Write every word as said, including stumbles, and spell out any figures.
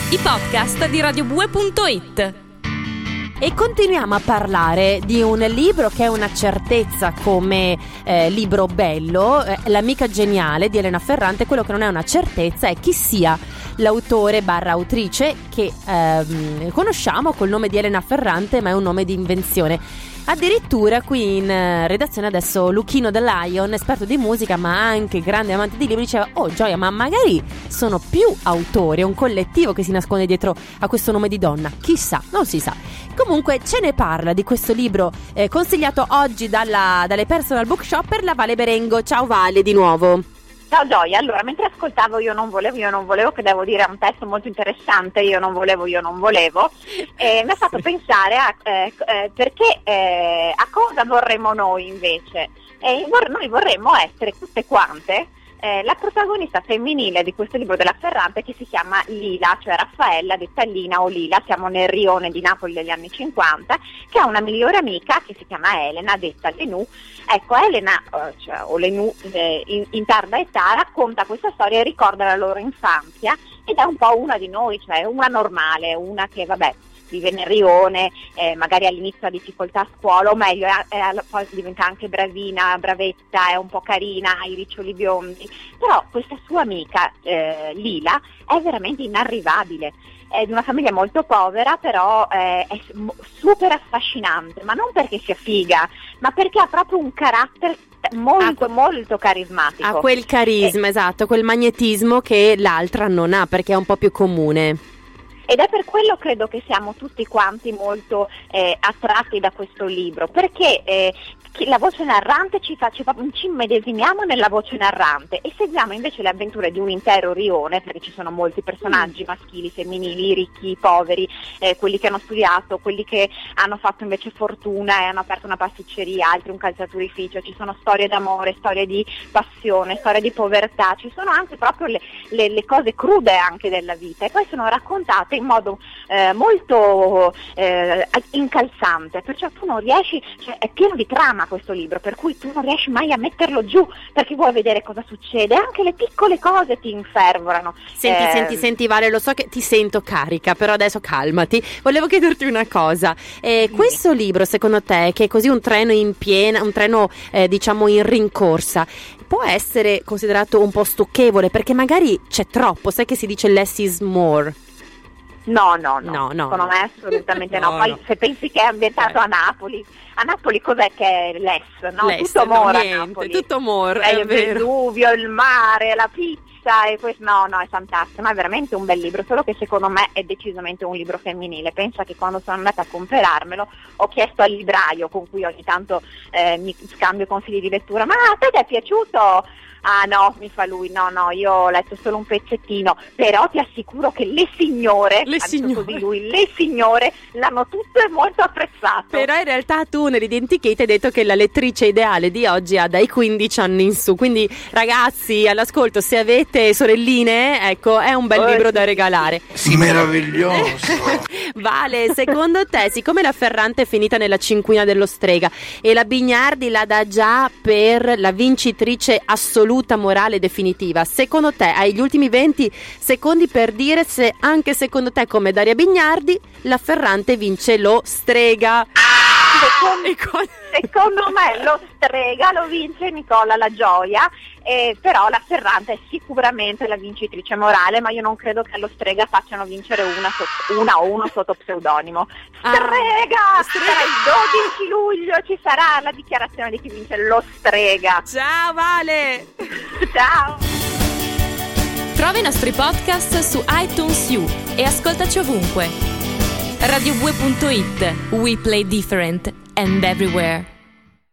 i podcast di radio bue punto it. E continuiamo a parlare di un libro che è una certezza come eh, libro bello, eh, L'amica geniale di Elena Ferrante. Quello che non è una certezza è chi sia l'autore barra autrice, che ehm, conosciamo col nome di Elena Ferrante, ma è un nome di invenzione. Addirittura qui in eh, redazione adesso Luchino The Lion, esperto di musica ma anche grande amante di libri, diceva: oh Gioia, ma magari sono più autori, è un collettivo che si nasconde dietro a questo nome di donna, chissà, non si sa. Comunque ce ne parla di questo libro eh, consigliato oggi dalla, dalle Personal Bookshopper, la Vale Berengo. Ciao Vale di nuovo. Ciao Gioia, allora mentre ascoltavo Io non volevo, io non volevo, che devo dire è un testo molto interessante, io non volevo, io non volevo, eh, mi ha fatto pensare a eh, eh, perché eh, a cosa vorremmo noi invece. Eh, vor- noi vorremmo essere tutte quante eh, la protagonista femminile di questo libro della Ferrante, che si chiama Lila, cioè Raffaella detta Lina o Lila, siamo nel rione di Napoli degli anni cinquanta, che ha una migliore amica che si chiama Elena, detta Lenù. Ecco, Elena, eh, cioè, o Lenù, eh, in, in tarda età racconta questa storia e ricorda la loro infanzia, ed è un po' una di noi, cioè una normale, una che vabbè vive nel rione, eh, magari all'inizio ha difficoltà a scuola, o meglio è, è, poi diventa anche bravina, bravetta, è un po' carina, ha i riccioli biondi, però questa sua amica eh, Lila è veramente inarrivabile. È di una famiglia molto povera, però eh, è super affascinante, ma non perché sia figa, ma perché ha proprio un carattere molto, ah, molto carismatico. Ha quel carisma, eh, esatto, quel magnetismo che l'altra non ha, perché è un po' più comune. Ed è per quello credo che siamo tutti quanti molto eh, attratti da questo libro, perché eh, la voce narrante ci fa, ci fa, ci immedesimiamo nella voce narrante e seguiamo invece le avventure di un intero rione, perché ci sono molti personaggi mm. maschili, femminili, ricchi, poveri, eh, quelli che hanno studiato, quelli che hanno fatto invece fortuna e hanno aperto una pasticceria, altri un calzaturificio, ci sono storie d'amore, storie di passione, storie di povertà, ci sono anche proprio le, le, le cose crude anche della vita, e poi sono raccontate in modo eh, molto eh, incalzante, perciò tu non riesci, cioè è pieno di trama questo libro, per cui tu non riesci mai a metterlo giù, perché vuoi vedere cosa succede, anche le piccole cose ti infervorano. Senti, eh, senti, senti Vale, lo so che ti sento carica, però adesso calmati. Volevo chiederti una cosa, eh, sì. Questo libro secondo te, che è così un treno in piena, un treno eh, diciamo in rincorsa, può essere considerato un po' stucchevole, perché magari c'è troppo, sai che si dice less is more? No, no, no, no, no secondo no. me assolutamente no. no Poi no. se pensi che è ambientato a Napoli, a Napoli cos'è che è less? No? Less, tutto no, amore niente, a Napoli. tutto amore, è, è il vero. Vesuvio, il mare, la pizza e questo, no, no, è fantastico, ma è veramente un bel libro, solo che secondo me è decisamente un libro femminile. Pensa che quando sono andata a comprarmelo ho chiesto al libraio, con cui ogni tanto eh, mi scambio consigli di lettura: ma a te ti è piaciuto? Ah no, mi fa lui, no no, io ho letto solo un pezzettino, però ti assicuro che le signore, le signore. così lui, le signore l'hanno tutte molto apprezzato. Però in realtà tu nell'identichetta hai detto che la lettrice ideale di oggi ha dai quindici anni in su, quindi ragazzi all'ascolto, se avete sorelline, ecco, è un bel oh, libro sì. da regalare. Sì, meraviglioso. Vale, secondo te, siccome la Ferrante è finita nella cinquina dello Strega e la Bignardi la dà già per la vincitrice assoluta morale definitiva, secondo te hai gli ultimi venti secondi per dire se anche secondo te, come Daria Bignardi, la Ferrante vince lo Strega? Secondo, secondo me lo Strega lo vince Nicola La Gioia, eh, però la Ferrante è sicuramente la vincitrice morale, ma io non credo che allo Strega facciano vincere una, sotto, una o uno sotto pseudonimo. Strega! Ah, Strega! Il dodici luglio ci sarà la dichiarazione di chi vince lo Strega. Ciao Vale! Ciao! Trova i nostri podcast su iTunes U e ascoltaci ovunque. radio bue punto it. We play different and everywhere.